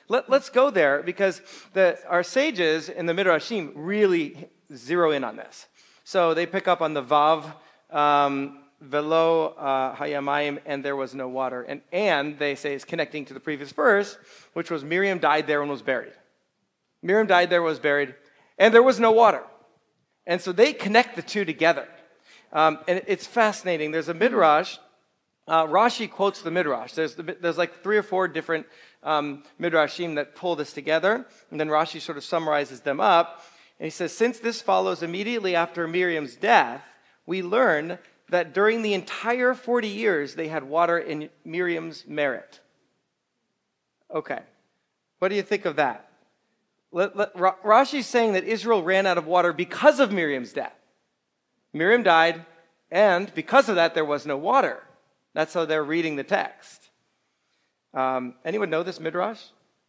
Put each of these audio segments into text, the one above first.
Let's go there because our sages in the Midrashim really zero in on this. So they pick up on the Vav, Velo Hayamayim, and there was no water. And they say it's connecting to the previous verse, which was Miriam died there and was buried. Miriam died there, was buried, and there was no water. And so they connect the two together. And it's fascinating. There's a Midrash. Rashi quotes the Midrash. There's like 3 or 4 different Midrashim that pull this together. And then Rashi sort of summarizes them up. And he says, since this follows immediately after Miriam's death, we learn that during the entire 40 years, they had water in Miriam's merit. Okay. What do you think of that? Rashi's saying that Israel ran out of water because of Miriam's death. Miriam died, and because of that, there was no water. That's how they're reading the text. Anyone know this Midrash?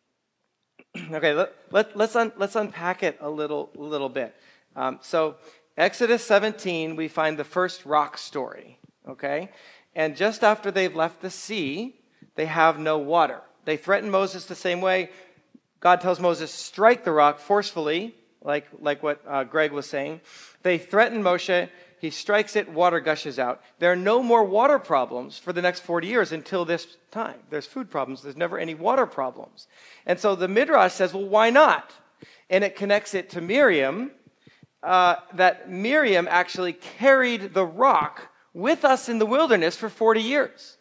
Okay, let's unpack it a little bit. So Exodus 17, we find the first rock story, okay? And just after they've left the sea, they have no water. They threaten Moses the same way. God tells Moses, strike the rock forcefully, like what Greg was saying. They threaten Moshe. He strikes it, water gushes out. There are no more water problems for the next 40 years until this time. There's food problems. There's never any water problems. And so the Midrash says, well, why not? And it connects it to Miriam, that Miriam actually carried the rock with us in the wilderness for 40 years.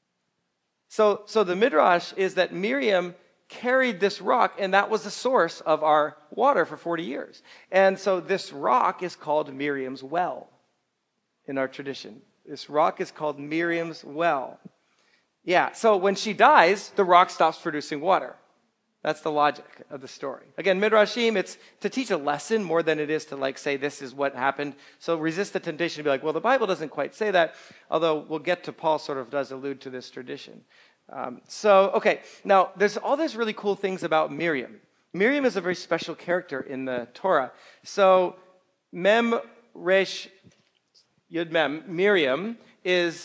So the Midrash is that Miriam carried this rock, and that was the source of our water for 40 years. And so this rock is called Miriam's well in our tradition. This rock is called Miriam's well. Yeah, so when she dies, the rock stops producing water. That's the logic of the story. Again, Midrashim, it's to teach a lesson more than it is to say this is what happened. So resist the temptation to be like, well, the Bible doesn't quite say that, although we'll get to Paul sort of does allude to this tradition. Okay, now there's all these really cool things about Miriam. Miriam is a very special character in the Torah. So Mem Resh Yud Mem, Miriam is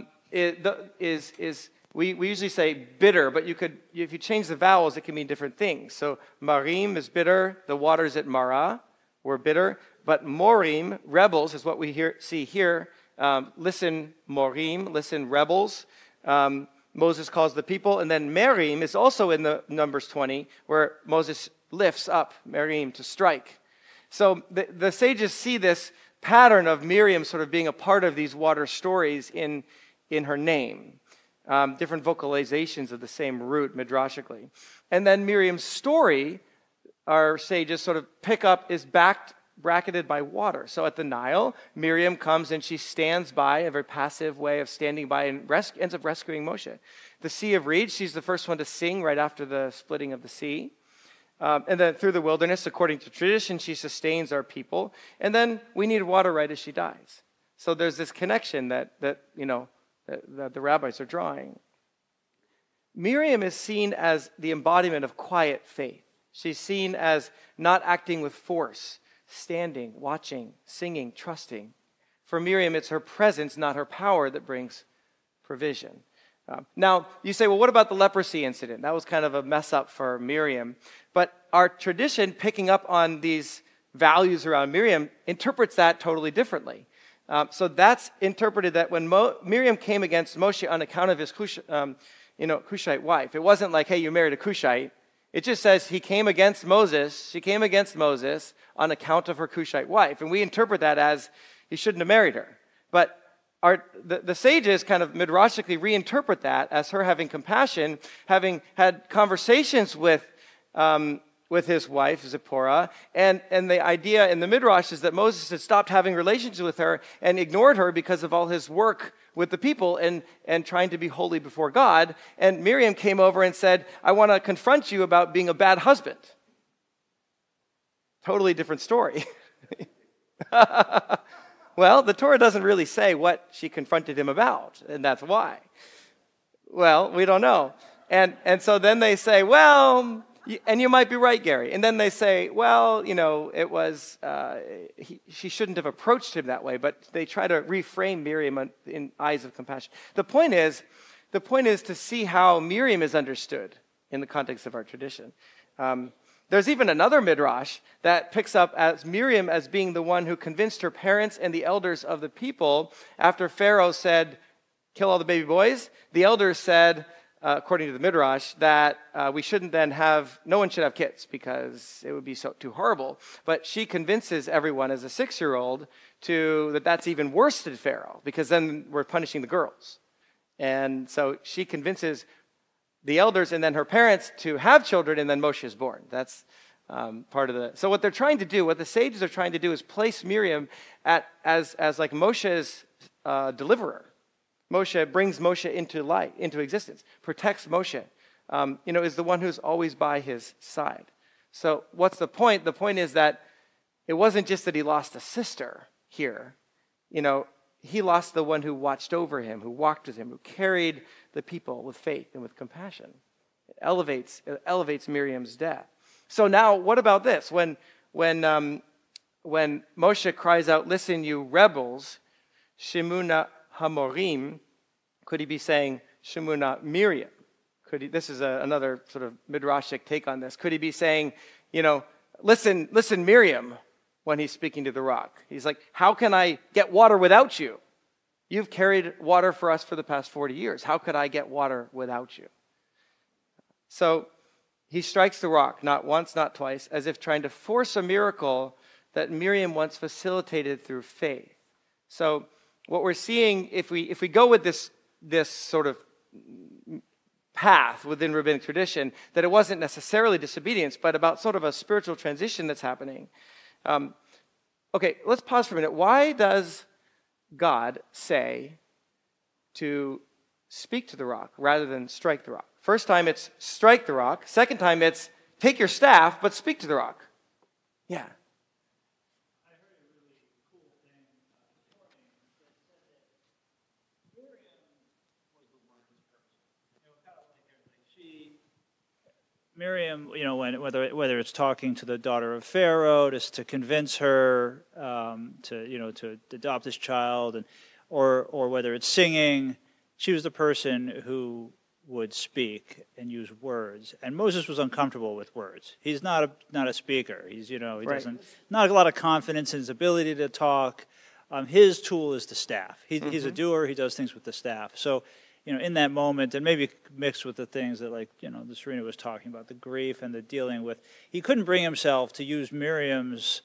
we usually say bitter, but if you change the vowels, it can mean different things. So Marim is bitter, the waters at Marah were bitter, but Morim, rebels, is what we see here. Listen, Morim, listen, rebels. Moses calls the people, and then Merim is also in the Numbers 20, where Moses lifts up Merim to strike. So the sages see this pattern of Miriam sort of being a part of these water stories in her name. Different vocalizations of the same root, midrashically. And then Miriam's story, our sages sort of pick up, is bracketed by water. So at the Nile, Miriam comes and she stands by, a very passive way of standing by, and ends up rescuing Moshe. The Sea of Reeds, she's the first one to sing right after the splitting of the sea. And then through the wilderness, according to tradition, she sustains our people. And then we need water right as she dies. So there's this connection that the rabbis are drawing. Miriam is seen as the embodiment of quiet faith. She's seen as not acting with force, standing, watching, singing, trusting. For Miriam, it's her presence, not her power, that brings provision. Now, you say, well, what about the leprosy incident? That was kind of a mess up for Miriam. But our tradition, picking up on these values around Miriam, interprets that totally differently. So that's interpreted that when Miriam came against Moshe on account of his Cushite wife, it wasn't like, hey, you married a Cushite. It just says she came against Moses on account of her Cushite wife. And we interpret that as he shouldn't have married her. But the sages kind of midrashically reinterpret that as her having compassion, having had conversations with his wife, Zipporah, and the idea in the Midrash is that Moses had stopped having relations with her and ignored her because of all his work with the people and trying to be holy before God. And Miriam came over and said, I want to confront you about being a bad husband. Totally different story. Well, the Torah doesn't really say what she confronted him about, and that's why. Well, we don't know. And so then they say, well, and you might be right, Gary. And then they say, well, it was, she shouldn't have approached him that way, but they try to reframe Miriam in eyes of compassion. The point is to see how Miriam is understood in the context of our tradition. There's even another midrash that picks up as Miriam as being the one who convinced her parents and the elders of the people after Pharaoh said, kill all the baby boys. The elders said, according to the midrash, that we shouldn't then no one should have kids because it would be too horrible. But she convinces everyone as a 6-year-old that that's even worse than Pharaoh because then we're punishing the girls. And so she convinces the elders and then her parents to have children, and then Moshe is born. That's part of the... So what they're trying to do, what the sages are trying to do is place Miriam as like Moshe's deliverer. Moshe brings Moshe into light, into existence, protects Moshe, is the one who's always by his side. So what's the point? The point is that it wasn't just that he lost a sister here. He lost the one who watched over him, who walked with him, who carried the people with faith and with compassion. It elevates Miriam's death. So now, what about this? When Moshe cries out, "Listen, you rebels, Shemuna Hamorim," could he be saying Shemuna Miriam? This is another sort of midrashic take on this. Could he be saying, listen, Miriam, when he's speaking to the rock? He's like, how can I get water without you? You've carried water for us for the past 40 years. How could I get water without you? So he strikes the rock, not once, not twice, as if trying to force a miracle that Miriam once facilitated through faith. So what we're seeing, if we go with this sort of path within rabbinic tradition, that it wasn't necessarily disobedience, but about sort of a spiritual transition that's happening. Okay, let's pause for a minute. Why does God say to speak to the rock rather than strike the rock? First time it's strike the rock. Second time it's take your staff, but speak to the rock. Yeah. I heard a really cool thing this morning that said that Miriam was the largest person. Kind of like everything. Miriam, whether it's talking to the daughter of Pharaoh, just to convince her to adopt this child, or whether it's singing, she was the person who would speak and use words. And Moses was uncomfortable with words. He's not a speaker. He doesn't not a lot of confidence in his ability to talk. His tool is the staff. He's a doer. He does things with the staff. So, in that moment, and maybe mixed with the things that, the Serena was talking about, the grief and the dealing with, he couldn't bring himself to use Miriam's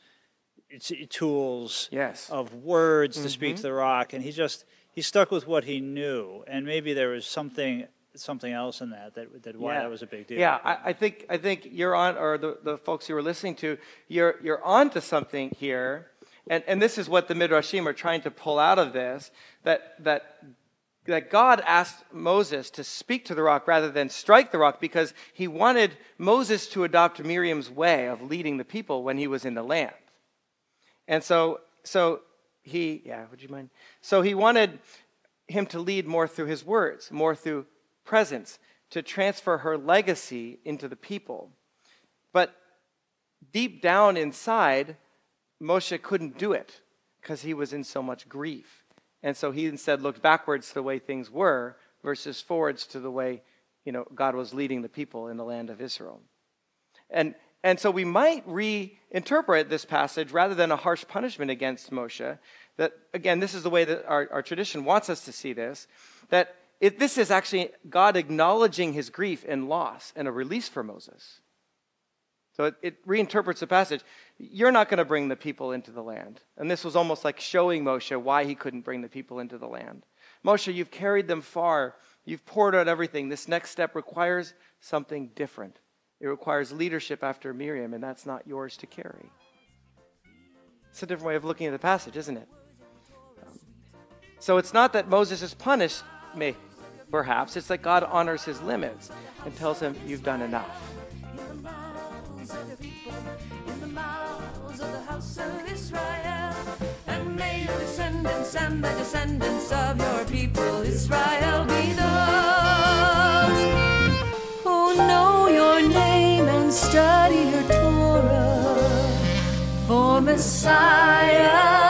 tools of words to speak to the rock, and he stuck with what he knew, and maybe there was something else in that why that was a big deal. Yeah, I think you're on, or the folks you were listening to, you're on to something here, and this is what the Midrashim are trying to pull out of this, that God asked Moses to speak to the rock rather than strike the rock because he wanted Moses to adopt Miriam's way of leading the people when he was in the land. And so he wanted him to lead more through his words, more through presence, to transfer her legacy into the people. But deep down inside, Moshe couldn't do it because he was in so much grief. And so he instead looked backwards to the way things were versus forwards to the way, God was leading the people in the land of Israel. And so we might reinterpret this passage rather than a harsh punishment against Moshe. That, again, this is the way that our tradition wants us to see this. That this is actually God acknowledging his grief and loss and a release for Moses. So it reinterprets the passage. You're not going to bring the people into the land. And this was almost like showing Moshe why he couldn't bring the people into the land. Moshe, you've carried them far. You've poured out everything. This next step requires something different. It requires leadership after Miriam, and that's not yours to carry. It's a different way of looking at the passage, isn't it? So it's not that Moses is punished, perhaps. It's that God honors his limits and tells him, you've done enough. In the mouths of the house of Israel, and may your descendants and the descendants of your people Israel be those who know your name and study your Torah, for Messiah